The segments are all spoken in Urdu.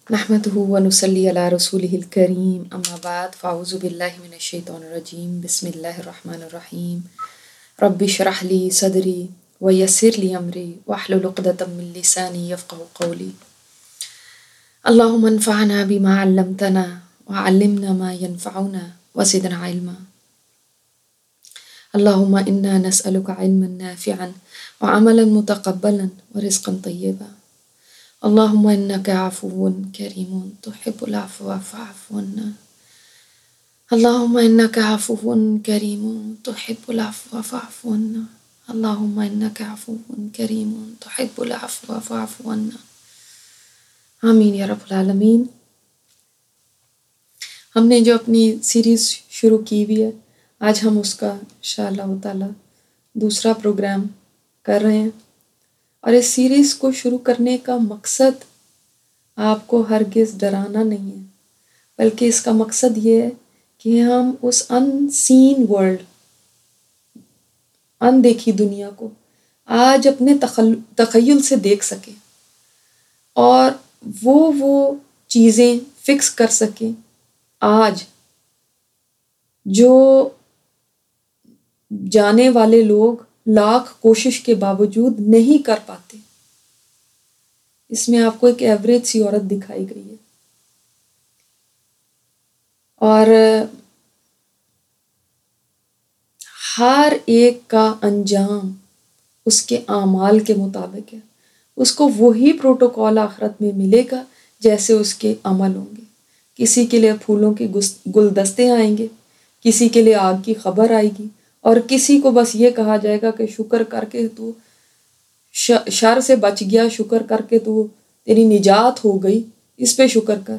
نحمده ونصلي على رسوله الكريم أما بعد فأعوذ بالله من الشيطان الرجيم بسم الله الرحمن الرحيم رب اشرح لي صدري ويسر لي أمري واحلل عقدة من لساني يفقهوا قولي اللهم انفعنا بما علمتنا وعلمنا ما ينفعنا وزدنا علما اللهم إنا نسألك علما نافعا وعملا متقبلا ورزقا طيبا اللهم إنك عفو كريم تحب العفو فاعف عنا اللهم إنك عفو كريم تحب العفو فاعف عنا اللهم إنك عفو كريم تحب العفو فاعف عنا آمین یا رب العالمین۔ ہم نے جو اپنی سیریز شروع کی ہوئی ہے آج ہم اس کا انشاءاللہ تعالی دوسرا پروگرام کر رہے ہیں، اور اس سیریز کو شروع کرنے کا مقصد آپ کو ہرگز ڈرانا نہیں ہے، بلکہ اس کا مقصد یہ ہے کہ ہم اس ان سین ورلڈ، ان دیکھی دنیا کو آج اپنے تخیل سے دیکھ سکیں اور وہ چیزیں فکس کر سکیں آج جو جانے والے لوگ لاکھ کوشش کے باوجود نہیں کر پاتے۔ اس میں آپ کو ایک ایوریج سی عورت دکھائی گئی ہے، اور ہر ایک کا انجام اس کے اعمال کے مطابق ہے، اس کو وہی پروٹوکول آخرت میں ملے گا جیسے اس کے عمل ہوں گے۔ کسی کے لیے پھولوں کے گلدستے آئیں گے، کسی کے لیے آگ کی خبر آئے گی، اور کسی کو بس یہ کہا جائے گا کہ شکر کر کے تو شر سے بچ گیا، شکر کر کے تو تیری نجات ہو گئی، اس پہ شکر کر،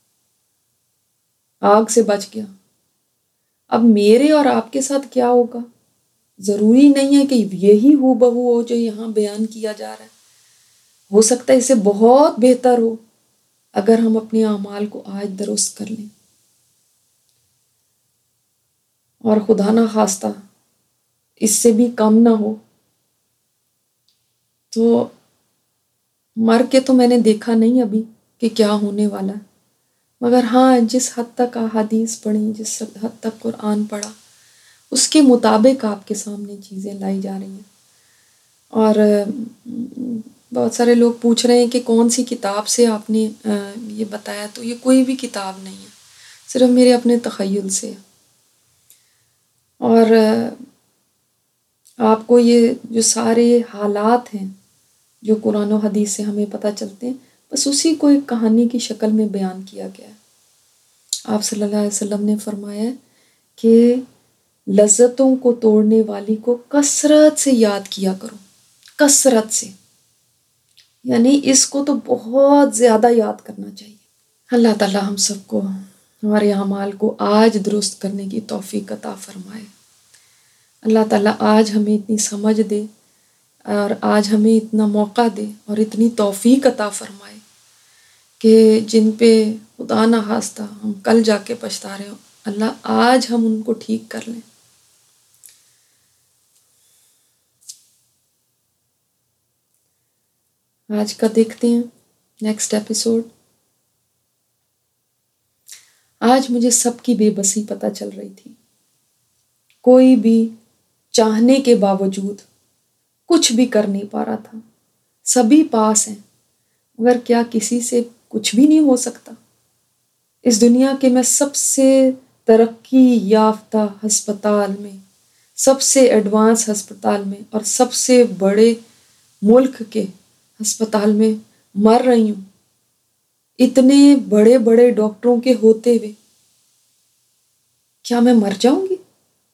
آگ سے بچ گیا۔ اب میرے اور آپ کے ساتھ کیا ہوگا ضروری نہیں ہے کہ یہی ہو بہو ہو جو یہاں بیان کیا جا رہا ہے، ہو سکتا ہے اسے بہت بہتر ہو اگر ہم اپنے اعمال کو آج درست کر لیں، اور خدا نہ خواستہ اس سے بھی کم نہ ہو تو مر کے تو میں نے دیکھا نہیں ابھی کہ کیا ہونے والا ہے، مگر ہاں جس حد تک احادیث پڑھی، جس حد تک قرآن پڑھا، اس کے مطابق آپ کے سامنے چیزیں لائی جا رہی ہیں۔ اور بہت سارے لوگ پوچھ رہے ہیں کہ کون سی کتاب سے آپ نے یہ بتایا، تو یہ کوئی بھی کتاب نہیں ہے، صرف میرے اپنے تخیل سے ہے۔ اور آپ کو یہ جو سارے حالات ہیں جو قرآن و حدیث سے ہمیں پتہ چلتے ہیں، بس اسی کو ایک کہانی کی شکل میں بیان کیا گیا ہے۔ آپ صلی اللہ علیہ وسلم نے فرمایا ہے کہ لذتوں کو توڑنے والی کو کثرت سے یاد کیا کرو، کثرت سے، یعنی اس کو تو بہت زیادہ یاد کرنا چاہیے۔ اللہ تعالی ہم سب کو ہمارے اعمال کو آج درست کرنے کی توفیق عطا فرمائے۔ اللہ تعالیٰ آج ہمیں اتنی سمجھ دے، اور آج ہمیں اتنا موقع دے اور اتنی توفیق عطا فرمائے کہ جن پہ خدا نہ خواستہ ہم کل جا کے پچھتا رہے ہوں، اللہ آج ہم ان کو ٹھیک کر لیں۔ آج کا دیکھتے ہیں نیکسٹ ایپیسوڈ۔ آج مجھے سب کی بے بسی پتہ چل رہی تھی، کوئی بھی چاہنے کے باوجود کچھ بھی کر نہیں پا رہا تھا، سبھی پاس ہیں مگر کیا کسی سے کچھ بھی نہیں ہو سکتا؟ اس دنیا کے میں سب سے ترقی یافتہ ہسپتال میں، سب سے ایڈوانس ہسپتال میں، اور سب سے بڑے ملک کے ہسپتال میں مر رہی ہوں، اتنے بڑے بڑے ڈاکٹروں کے ہوتے ہوئے کیا میں مر جاؤں گی؟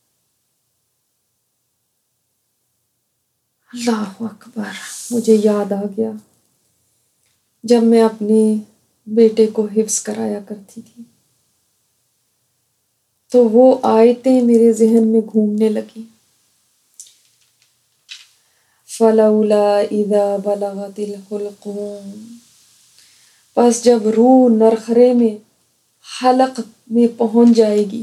اللہ اکبر! مجھے یاد آ گیا جب میں اپنے بیٹے کو حفظ کرایا کرتی تھی تو وہ آیتیں میرے ذہن میں گھومنے لگی، فَلَوْلَا إِذَا بَلَغَتِ الْحُلْقُومَ، پس جب روح نرخرے میں، حلق میں پہنچ جائے گی،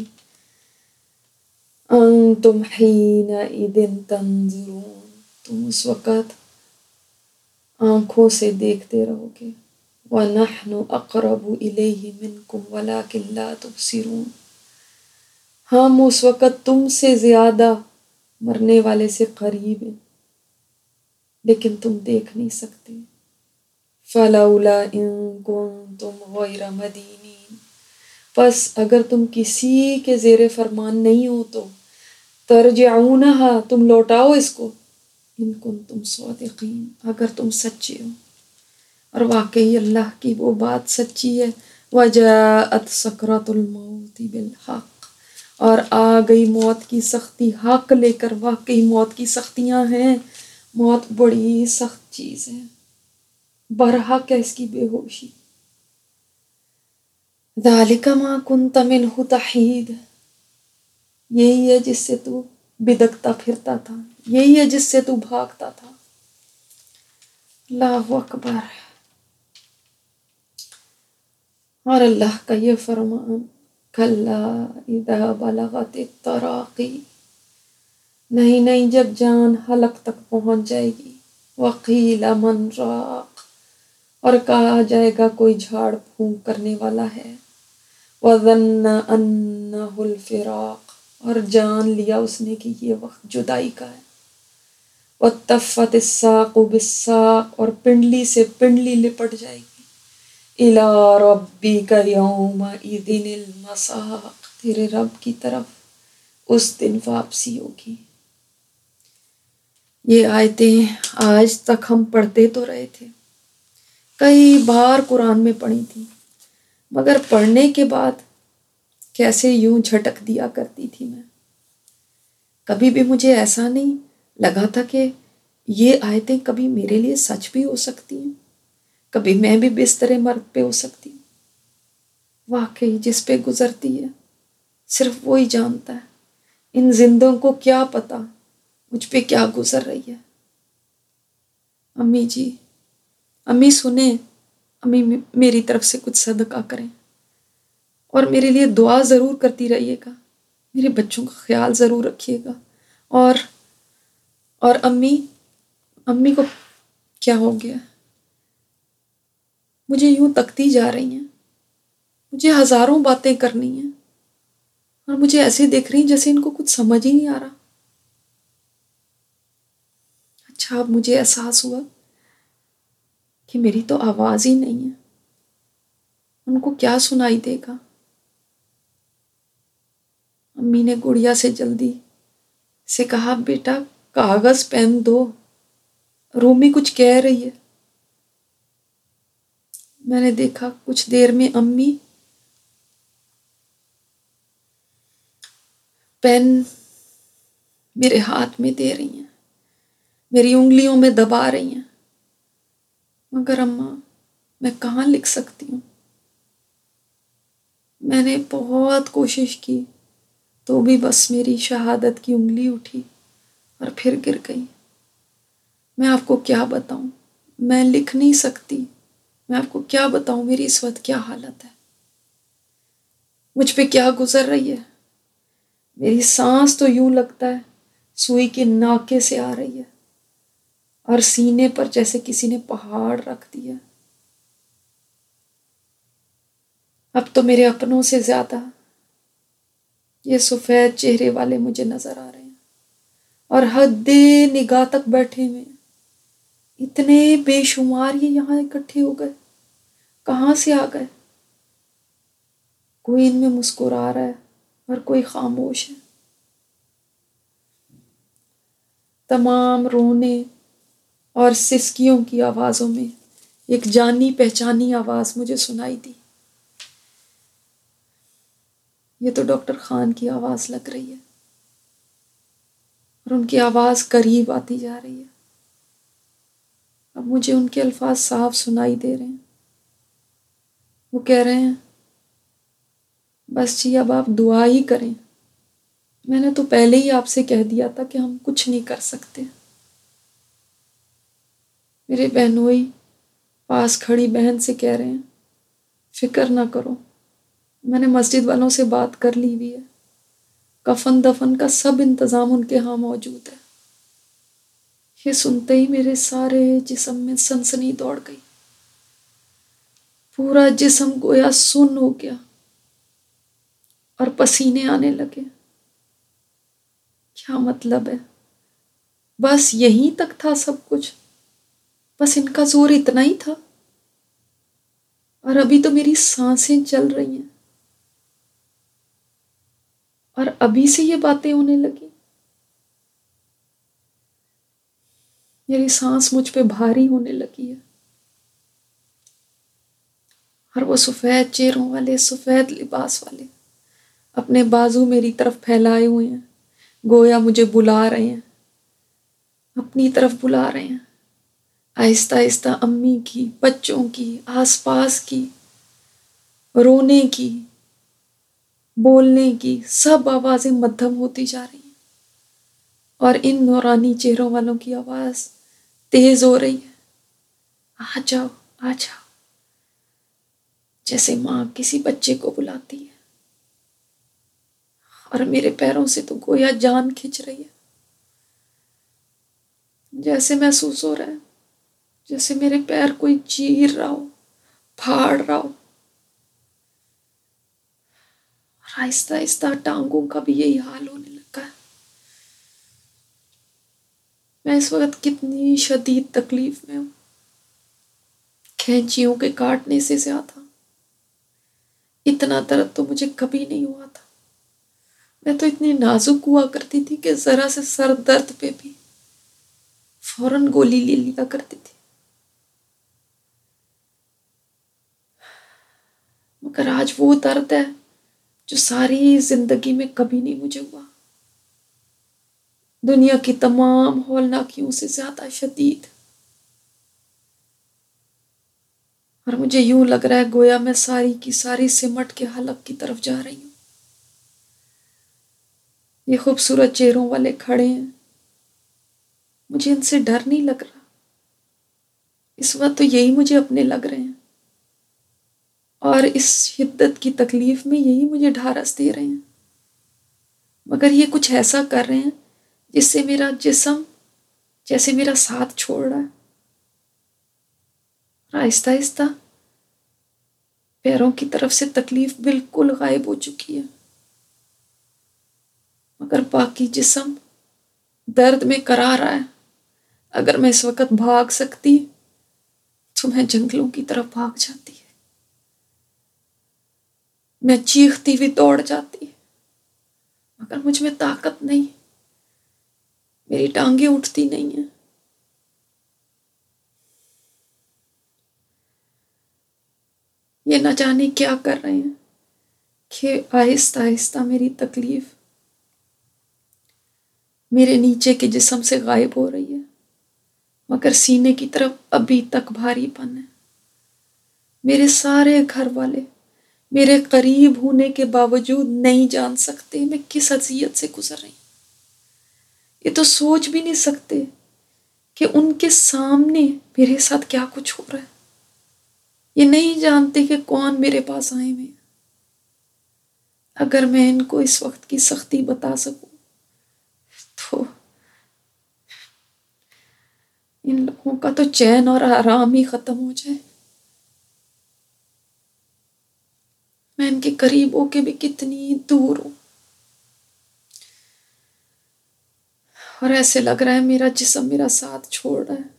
أَنْتُمْ حِينَئِذٍ تَنظُرُونَ، تم اس وقت آنکھوں سے دیکھتے رہو گے، وَنَحْنُ أَقْرَبُ إِلَيْهِ مِنْكُمْ وَلَكِنْ لَا تُبْصِرُونَ۔ ہم اس وقت تم سے زیادہ مرنے والے سے قریب ہیں لیکن تم دیکھ نہیں سکتے۔ فَلَوْلَا إِن كُنتُمْ غَيْرَ مَدِينِينَ، پس اگر تم کسی کے زیر فرمان نہیں ہو تو ترجعونها، تم لوٹاؤ اس کو، ان کنتم صادقین، اگر تم سچے ہو۔ اور واقعی اللہ کی وہ بات سچی ہے، وجاءت سکرۃ الموت بالحق، اور آ گئی موت کی سختی حق لے کر۔ واقعی موت کی سختیاں ہیں، موت بڑی سخت چیز ہے، برحق ہے اس کی بے ہوشی۔ ذالک ما کنت منہ تحید، یہی ہے جس سے تو بدکتا پھرتا تھا، یہی ہے جس سے تو بھاگتا تھا۔ اللہ اکبر۔ اور اللہ کا یہ فرمان، کلا اذا بلغت التراقی، نہیں نہیں جب جان حلق تک پہنچ جائے گی، وقیل من راق، اور کہا جائے گا کوئی جھاڑ پھونک کرنے والا ہے، وظن انہ الفراق، اور جان لیا اس نے کہ یہ وقت جدائی کا ہے، والتفت الساق بالساق، اور پنڈلی سے پنڈلی لپٹ جائے گی، الی ربک یومئذ المساق، تیرے رب کی طرف اس دن واپسی ہوگی۔ یہ آیتیں آج تک ہم پڑھتے تو رہے تھے، کئی بار قرآن میں پڑھی تھی، مگر پڑھنے کے بعد کیسے یوں جھٹک دیا کرتی تھی میں۔ کبھی بھی مجھے ایسا نہیں لگا تھا کہ یہ آیتیں کبھی میرے لیے سچ بھی ہو سکتی ہیں، کبھی میں بھی بستر مرگ پہ ہو سکتی ہوں۔ واقعی جس پہ گزرتی ہے صرف وہی جانتا ہے، ان زندوں کو کیا پتا مجھ پہ کیا گزر رہی ہے۔ امی جی، امی سنیں، امی میری طرف سے کچھ صدقہ کریں، اور میرے لیے دعا ضرور کرتی رہیے گا، میرے بچوں کا خیال ضرور رکھیے گا۔ اور امی کو کیا ہو گیا؟ مجھے یوں تکتی جا رہی ہیں، مجھے ہزاروں باتیں کرنی ہیں، اور مجھے ایسے دیکھ رہی ہیں جیسے ان کو کچھ سمجھ ہی نہیں آ رہا۔ اچھا اب مجھے احساس ہوا کہ میری تو آواز ہی نہیں ہے، ان کو کیا سنائی دے گا۔ امی نے گڑیا سے جلدی سے کہا، بیٹا کاغذ پین دو، رومی کچھ کہہ رہی ہے۔ میں نے دیکھا کچھ دیر میں امی پین میرے ہاتھ میں دے رہی ہیں، میری انگلیوں میں دبا رہی ہیں، مگر اماں میں کہاں لکھ سکتی ہوں؟ میں نے بہت کوشش کی تو بھی بس میری شہادت کی انگلی اٹھی اور پھر گر گئی۔ میں آپ کو کیا بتاؤں، میں لکھ نہیں سکتی، میں آپ کو کیا بتاؤں میری اس وقت کیا حالت ہے، مجھ پہ کیا گزر رہی ہے۔ میری سانس تو یوں لگتا ہے سوئی کے ناکے سے آ رہی ہے، اور سینے پر جیسے کسی نے پہاڑ رکھ دیا۔ اب تو میرے اپنوں سے زیادہ یہ سفید چہرے والے مجھے نظر آ رہے ہیں، اور حد نگاہ تک بیٹھے ہوئے ہیں۔ اتنے بے شمار یہ یہاں اکٹھے ہو گئے، کہاں سے آ گئے؟ کوئی ان میں مسکرا رہا ہے اور کوئی خاموش ہے۔ تمام رونے اور سسکیوں کی آوازوں میں ایک جانی پہچانی آواز مجھے سنائی دی۔ یہ تو ڈاکٹر خان کی آواز لگ رہی ہے، اور ان کی آواز قریب آتی جا رہی ہے۔ اب مجھے ان کے الفاظ صاف سنائی دے رہے ہیں۔ وہ کہہ رہے ہیں، بس جی اب آپ دعا ہی کریں، میں نے تو پہلے ہی آپ سے کہہ دیا تھا کہ ہم کچھ نہیں کر سکتے۔ میرے بہنوئی پاس کھڑی بہن سے کہہ رہے ہیں، فکر نہ کرو، میں نے مسجد والوں سے بات کر لی ہوئی ہے، کفن دفن کا سب انتظام ان کے ہاں موجود ہے۔ یہ سنتے ہی میرے سارے جسم میں سنسنی دوڑ گئی۔ پورا جسم گویا سن ہو گیا اور پسینے آنے لگے۔ کیا مطلب ہے؟ بس یہیں تک تھا سب کچھ، بس ان کا زور اتنا ہی تھا، اور ابھی تو میری سانسیں چل رہی ہیں اور ابھی سے یہ باتیں ہونے لگی۔ میری سانس مجھ پہ بھاری ہونے لگی ہے، اور وہ سفید چہروں والے، سفید لباس والے اپنے بازو میری طرف پھیلائے ہوئے ہیں، گویا مجھے بلا رہے ہیں، اپنی طرف بلا رہے ہیں۔ آہستہ آہستہ امی کی، بچوں کی، آس پاس کی، رونے کی، بولنے کی سب آوازیں مدھم ہوتی جا رہی ہیں، اور ان نورانی چہروں والوں کی آواز تیز ہو رہی ہے، آ جاؤ آ جاؤ، جیسے ماں کسی بچے کو بلاتی ہے۔ اور میرے پیروں سے تو گویا جان کھنچ رہی ہے، جیسے محسوس ہو رہا ہے جیسے میرے پیر کوئی چیر رہا ہو، پھاڑ رہا ہو۔ اور آہستہ آہستہ ٹانگوں کا بھی یہی حال ہونے لگا ہے۔ میں اس وقت کتنی شدید تکلیف میں ہوں، کھینچیوں کے کاٹنے سے زیادہ اتنا درد تو مجھے کبھی نہیں ہوا تھا۔ میں تو اتنی نازک ہوا کرتی تھی کہ ذرا سے سر درد پہ بھی فوراً گولی لے لیا کرتی تھی، مگر آج وہ درد ہے جو ساری زندگی میں کبھی نہیں مجھے ہوا، دنیا کی تمام ہولناکیوں سے زیادہ شدید۔ اور مجھے یوں لگ رہا ہے گویا میں ساری کی ساری سمٹ کے حلق کی طرف جا رہی ہوں۔ یہ خوبصورت چہروں والے کھڑے ہیں، مجھے ان سے ڈر نہیں لگ رہا، اس وقت تو یہی مجھے اپنے لگ رہے ہیں، اور اس شدت کی تکلیف میں یہی مجھے ڈھارس دے رہے ہیں، مگر یہ کچھ ایسا کر رہے ہیں جس سے میرا جسم جیسے میرا ساتھ چھوڑ رہا ہے، اور آہستہ آہستہ پیروں کی طرف سے تکلیف بالکل غائب ہو چکی ہے، مگر باقی جسم درد میں کرا رہا ہے۔ اگر میں اس وقت بھاگ سکتی تو میں جنگلوں کی طرف بھاگ جاتی، میں چیختی ہوئی دوڑ جاتی، مگر مجھ میں طاقت نہیں، میری ٹانگیں اٹھتی نہیں ہیں۔ یہ نہ جانے کیا کر رہے ہیں کہ آہستہ آہستہ میری تکلیف میرے نیچے کے جسم سے غائب ہو رہی ہے، مگر سینے کی طرف ابھی تک بھاری پن ہے۔ میرے سارے گھر والے میرے قریب ہونے کے باوجود نہیں جان سکتے میں کس اذیت سے گزر رہی ہوں۔ یہ تو سوچ بھی نہیں سکتے کہ ان کے سامنے میرے ساتھ کیا کچھ ہو رہا ہے۔ یہ نہیں جانتے کہ کون میرے پاس آئے ہوئے ہیں۔ اگر میں ان کو اس وقت کی سختی بتا سکوں تو ان لوگوں کا تو چین اور آرام ہی ختم ہو جائے۔ میں ان کے قریب ہو کے بھی کتنی دور ہوں، اور ایسے لگ رہا ہے میرا جسم میرا ساتھ چھوڑ رہا ہے۔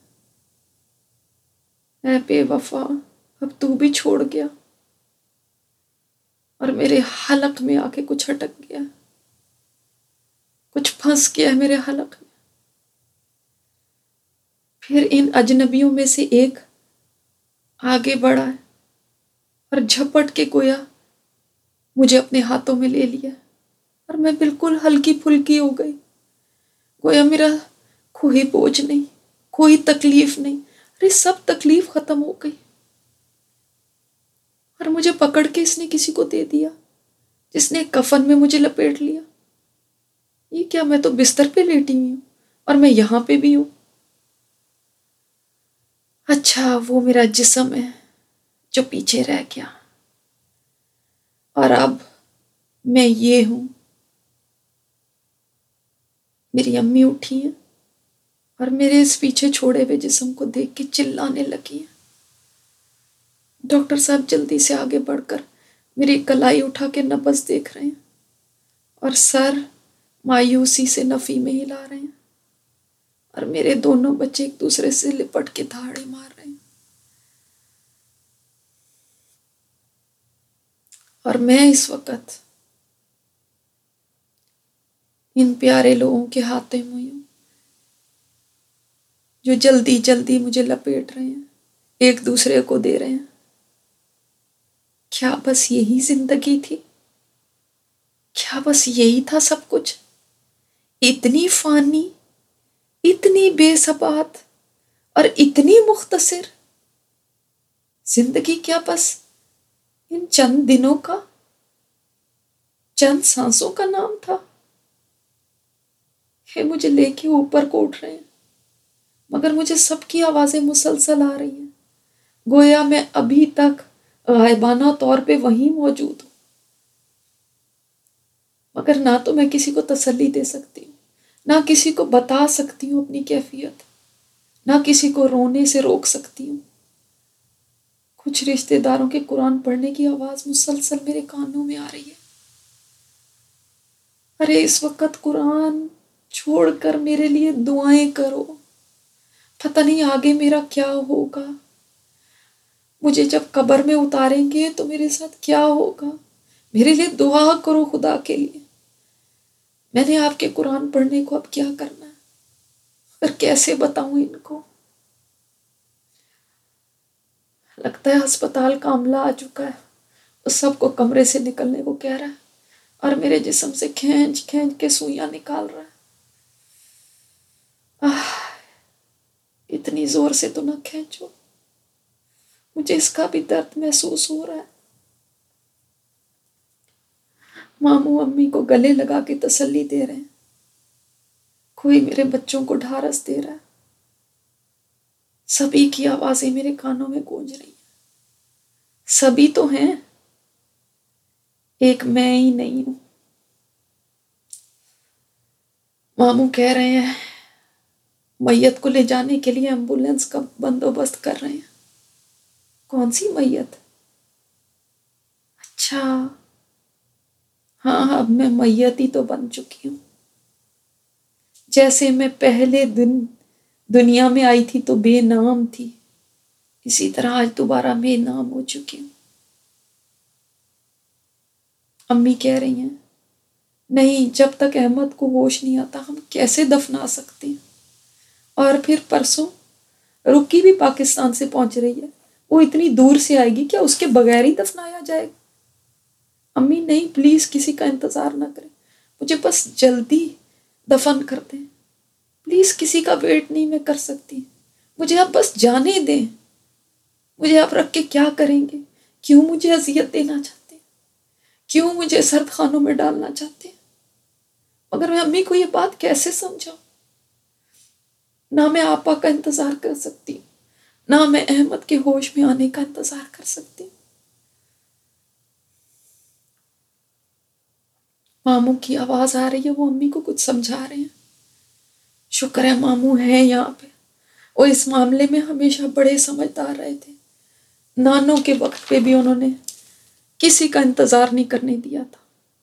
اے بے وفا، اب تو بھی چھوڑ گیا، اور میرے حلق میں آ کے کچھ اٹک گیا، کچھ پھنس گیا ہے میرے حلق میں۔ پھر ان اجنبیوں میں سے ایک آگے بڑھا ہے اور جھپٹ کے گویا مجھے اپنے ہاتھوں میں لے لیا، اور میں بالکل ہلکی پھلکی ہو گئی، گویا میرا کوئی بوجھ نہیں، کوئی تکلیف نہیں، ارے سب تکلیف ختم ہو گئی، اور مجھے پکڑ کے اس نے کسی کو دے دیا جس نے کفن میں مجھے لپیٹ لیا۔ یہ کیا، میں تو بستر پہ لیٹی ہوئی ہوں اور میں یہاں پہ بھی ہوں۔ اچھا وہ میرا جسم ہے جو پیچھے رہ گیا، اور اب میں یہ ہوں۔ میری امی اٹھی ہیں اور میرے اس پیچھے چھوڑے ہوئے جسم کو دیکھ کے چلانے لگی ہیں، ڈاکٹر صاحب جلدی سے آگے بڑھ کر میری کلائی اٹھا کے نبض دیکھ رہے ہیں اور سر مایوسی سے نفی میں ہلا رہے ہیں، اور میرے دونوں بچے ایک دوسرے سے لپٹ کے دھاڑے مار رہے ہیں، اور میں اس وقت ان پیارے لوگوں کے ہاتھوں میں ہوں جو جلدی جلدی مجھے لپیٹ رہے ہیں، ایک دوسرے کو دے رہے ہیں۔ کیا بس یہی زندگی تھی؟ کیا بس یہی تھا سب کچھ؟ اتنی فانی، اتنی بے ثبات اور اتنی مختصر زندگی کیا بس ان چند دنوں کا، چند سانسوں کا نام تھا؟ یہ مجھے لے کے اوپر کو اٹھ رہے ہیں، مگر مجھے سب کی آوازیں مسلسل آ رہی ہیں، گویا میں ابھی تک غائبانہ طور پہ وہیں موجود ہوں، مگر نہ تو میں کسی کو تسلی دے سکتی ہوں، نہ کسی کو بتا سکتی ہوں اپنی کیفیت، نہ کسی کو رونے سے روک سکتی ہوں۔ کچھ رشتہ داروں کے قرآن پڑھنے کی آواز مسلسل میرے کانوں میں آ رہی ہے۔ ارے اس وقت قرآن چھوڑ کر میرے لیے دعائیں کرو، پتہ نہیں آگے میرا کیا ہوگا، مجھے جب قبر میں اتاریں گے تو میرے ساتھ کیا ہوگا، میرے لیے دعا کرو خدا کے لیے۔ میں نے آپ کے قرآن پڑھنے کو اب کیا کرنا ہے اور کیسے بتاؤں ان کو؟ لگتا ہے ہسپتال کا عملہ آ چکا ہے، اس سب کو کمرے سے نکلنے کو کہہ رہا ہے اور میرے جسم سے کھینچ کھینچ کے سوئیاں نکال رہا ہے۔ اتنی زور سے تو نہ کھینچو، مجھے اس کا بھی درد محسوس ہو رہا ہے۔ ماموں امی کو گلے لگا کے تسلی دے رہے ہیں، کوئی میرے بچوں کو ڈھارس دے رہا ہے، سبھی کی آوازیں میرے کانوں میں گونج رہی ہیں۔ سبھی تو ہیں، ایک میں ہی نہیں ہوں۔ ماموں کہہ رہے ہیں میت کو لے جانے کے لیے ایمبولینس کا بندوبست کر رہے ہیں۔ کون سی میت؟ اچھا ہاں، اب میں میت ہی تو بن چکی ہوں۔ جیسے میں پہلے دن دنیا میں آئی تھی تو بے نام تھی، اسی طرح آج دوبارہ بے نام ہو چکی ہوں۔ امی کہہ رہی ہیں نہیں، جب تک احمد کو ہوش نہیں آتا ہم کیسے دفنا سکتے ہیں؟ اور پھر پرسوں رکی بھی پاکستان سے پہنچ رہی ہے، وہ اتنی دور سے آئے گی، کیا اس کے بغیر ہی دفنایا جائے گا؟ امی نہیں، پلیز کسی کا انتظار نہ کریں، مجھے بس جلدی دفن کر دیں، پلیز کسی کا ویٹ نہیں میں کر سکتی، مجھے آپ بس جانے دیں، مجھے آپ رکھ کے کیا کریں گے؟ کیوں مجھے اذیت دینا چاہتے ہیں؟ کیوں مجھے سرد خانوں میں ڈالنا چاہتے ہیں؟ مگر میں امی کو یہ بات کیسے سمجھاؤں؟ نہ میں آپا کا انتظار کر سکتی ہوں، نہ میں احمد کے ہوش میں آنے کا انتظار کر سکتی ہوں۔ ماموں کی آواز آ رہی ہے، وہ امی کو کچھ سمجھا رہے ہیں۔ شکر ہے ماموں ہیں یہاں پہ، وہ اس معاملے میں ہمیشہ بڑے سمجھدار رہے تھے، نانوں کے وقت پہ بھی انہوں نے کسی کا انتظار نہیں کرنے دیا تھا۔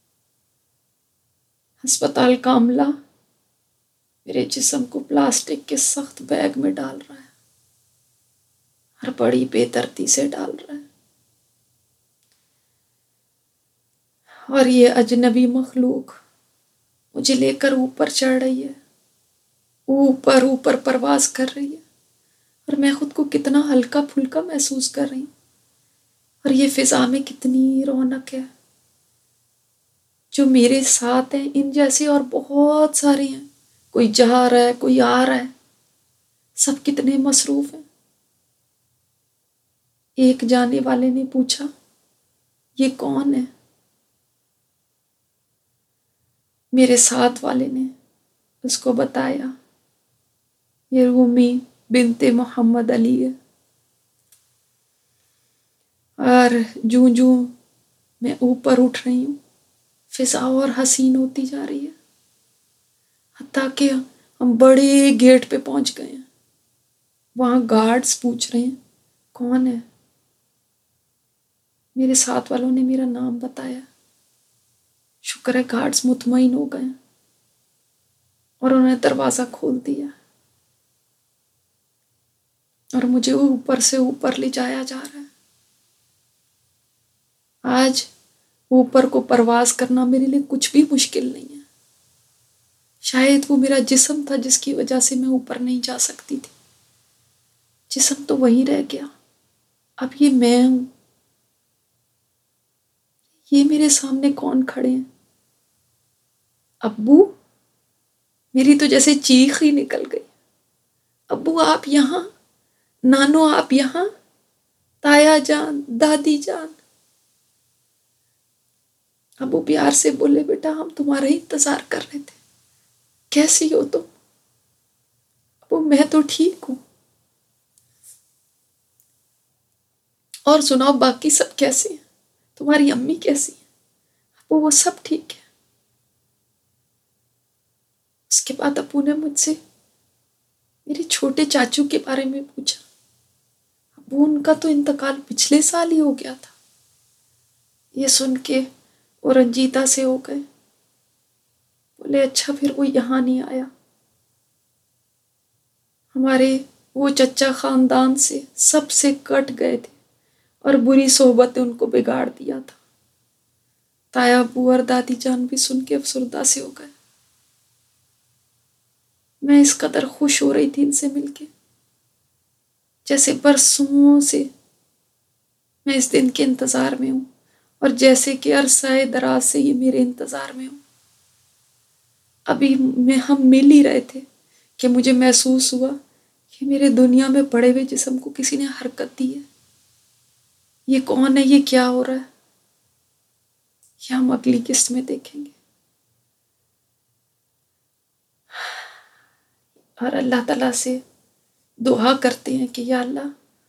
ہسپتال کا عملہ میرے جسم کو پلاسٹک کے سخت بیگ میں ڈال رہا ہے اور بڑی بے دردی سے ڈال رہا ہے، اور یہ اجنبی مخلوق مجھے لے کر اوپر چڑھ رہی ہے، اوپر اوپر پرواز کر رہی ہے، اور میں خود کو کتنا ہلکا پھلکا محسوس کر رہی ہوں، اور یہ فضا میں کتنی رونق ہے۔ جو میرے ساتھ ہیں ان جیسے اور بہت سارے ہیں، کوئی جا رہا ہے، کوئی آ رہا ہے، سب کتنے مصروف ہیں۔ ایک جانے والے نے پوچھا یہ کون ہے؟ میرے ساتھ والے نے اس کو بتایا یہ رومی بنت محمد علی ہے، اور جوں جوں میں اوپر اٹھ رہی ہوں فضا اور حسین ہوتی جا رہی ہے، حتیٰ کہ ہم بڑے گیٹ پہ پہنچ گئے ہیں۔ وہاں گارڈز پوچھ رہے ہیں کون ہے؟ میرے ساتھ والوں نے میرا نام بتایا، شکر ہے گارڈز مطمئن ہو گئے اور انہوں نے دروازہ کھول دیا اور مجھے اوپر سے اوپر لے جایا جا رہا ہے۔ آج اوپر کو پرواز کرنا میرے لیے کچھ بھی مشکل نہیں ہے۔ شاید وہ میرا جسم تھا جس کی وجہ سے میں اوپر نہیں جا سکتی تھی، جسم تو وہیں رہ گیا، اب یہ میں ہوں۔ یہ میرے سامنے کون کھڑے ہیں؟ ابو؟ میری تو جیسے چیخ ہی نکل گئی، ابو آپ یہاں، نانو آپ یہاں، تایا جان، دادی جان۔ ابو پیار سے بولے بیٹا ہم تمہارا ہی انتظار کر رہے تھے، کیسی ہو تم؟ ابو میں تو ٹھیک ہوں، اور سناؤ باقی سب کیسے ہیں؟ تمہاری امی کیسی ہیں؟ ابو وہ سب ٹھیک ہے۔ اس کے بعد ابو نے مجھ سے میرے چھوٹے چاچو کے بارے میں پوچھا۔ ابو ان کا تو انتقال پچھلے سال ہی ہو گیا تھا۔ یہ سن کے وہ رنجیدہ سے ہو گئے، بولے اچھا پھر وہ یہاں نہیں آیا؟ ہمارے وہ چچا خاندان سے سب سے کٹ گئے تھے اور بری صحبت نے ان کو بگاڑ دیا تھا۔ تایا ابو اور دادی جان بھی سن کے افسردہ سے ہو گئے۔ میں اس قدر خوش ہو رہی تھی ان سے مل کے، جیسے برسوں سے میں اس دن کے انتظار میں ہوں، اور جیسے کہ عرصہ دراز سے یہ میرے انتظار میں ہوں۔ ابھی ہم مل ہی رہے تھے کہ مجھے محسوس ہوا کہ میرے دنیا میں پڑے ہوئے جسم کو کسی نے حرکت دی ہے۔ یہ کون ہے؟ یہ کیا ہو رہا ہے؟ یہ ہم اگلی قسط میں دیکھیں گے۔ اور اللہ تعالیٰ سے دعا کرتے ہیں کہ یا اللہ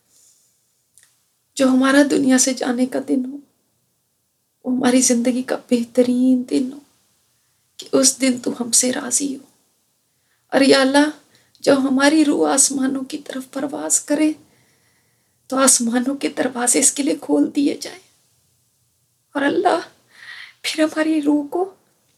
جو ہمارا دنیا سے جانے کا دن ہو وہ ہماری زندگی کا بہترین دن ہو، کہ اس دن تو ہم سے راضی ہو۔ اور یا اللہ جب ہماری روح آسمانوں کی طرف پرواز کرے تو آسمانوں کے دروازے اس کے لیے کھول دیے جائیں، اور اللہ پھر ہماری روح کو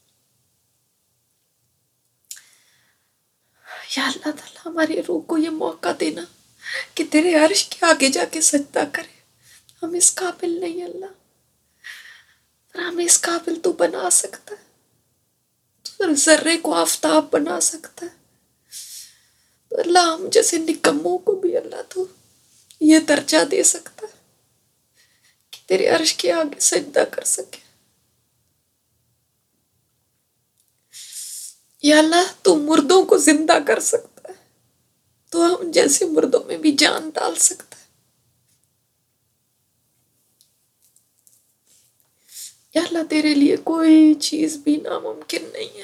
یا اللہ تعالیٰ ہماری روح کو یہ موقع دینا کہ تیرے عرش کے آگے جا کے سجدہ کرے۔ ہم اس قابل نہیں اللہ، پر ہمیں اس قابل تو بنا سکتا ہے، تو ذرے کو آفتاب بنا سکتا ہے۔ تو اللہ ہم جیسے نکموں کو بھی اللہ تو یہ درجہ دے سکتا ہے کہ تیرے عرش کے آگے سجدہ کر سکے۔ یا اللہ تو مردوں کو زندہ کر سکتا ہے، تو ہم جیسے مردوں میں بھی جان ڈال سکتا ہے۔ یا اللہ تیرے لیے کوئی چیز بھی ناممکن نہیں ہے۔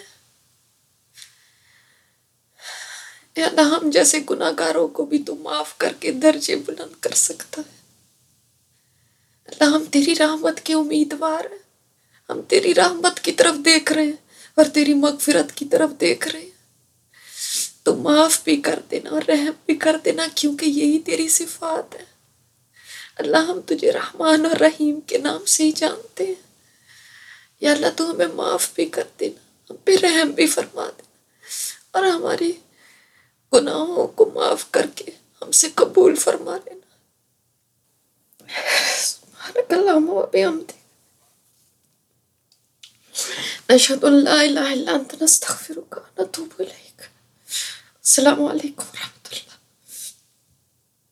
یا اللہ ہم جیسے گناہگاروں کو بھی تو معاف کر کے درجے بلند کر سکتا ہے۔ اللہ ہم تیری رحمت کے امیدوار ہیں، ہم تیری رحمت کی طرف دیکھ رہے ہیں اور تیری مغفرت کی طرف دیکھ رہے ہیں۔ تو معاف بھی کر دینا اور رحم بھی کر دینا، کیونکہ یہی تیری صفات ہے۔ اللہ ہم تجھے رحمان اور رحیم کے نام سے ہی جانتے ہیں۔ یا اللہ تو ہمیں معاف بھی کر دینا، ہم پہ رحم بھی فرما دینا، اور ہماری گناہوں کو معاف کر کے ہم سے قبول فرما لینا۔ سبحانک اللہم و بحمدک، نشہد ان لا الہ الا انت، نستغفرک و نتوب الیک۔ السلام علیکم۔